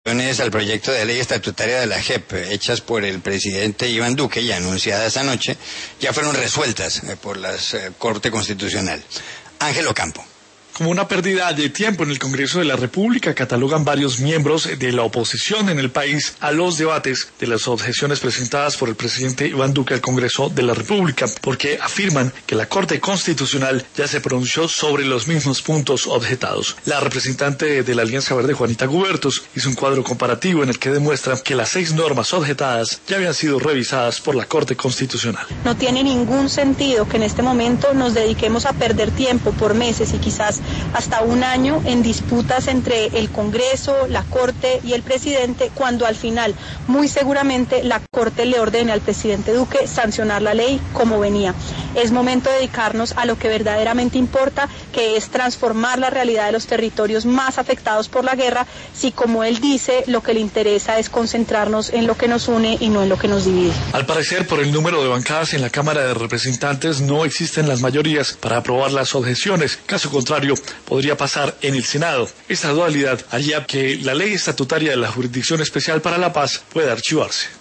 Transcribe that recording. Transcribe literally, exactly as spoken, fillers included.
al proyecto de ley estatutaria de la J E P, hechas por el presidente Iván Duque y anunciadas anoche, ya fueron resueltas por la Corte Constitucional. Ángel Ocampo. Como una pérdida de tiempo en el Congreso de la República, catalogan varios miembros de la oposición en el país a los debates de las objeciones presentadas por el presidente Iván Duque al Congreso de la República, porque afirman que la Corte Constitucional ya se pronunció sobre los mismos puntos objetados. La representante de la Alianza Verde, Juanita Gubertos, hizo un cuadro comparativo en el que demuestra que las seis normas objetadas ya habían sido revisadas por la Corte Constitucional. No tiene ningún sentido que en este momento nos dediquemos a perder tiempo por meses y quizás hasta un año en disputas entre el Congreso, la Corte y el presidente, cuando al final muy seguramente la Corte le ordene al presidente Duque sancionar la ley como venía. Es momento de dedicarnos a lo que verdaderamente importa, que es transformar la realidad de los territorios más afectados por la guerra, si como él dice, lo que le interesa es concentrarnos en lo que nos une y no en lo que nos divide. Al parecer, por el número de bancadas en la Cámara de Representantes, no existen las mayorías para aprobar las objeciones. Caso contrario, podría pasar en el Senado. Esta dualidad haría que la ley estatutaria de la Jurisdicción Especial para la Paz pueda archivarse.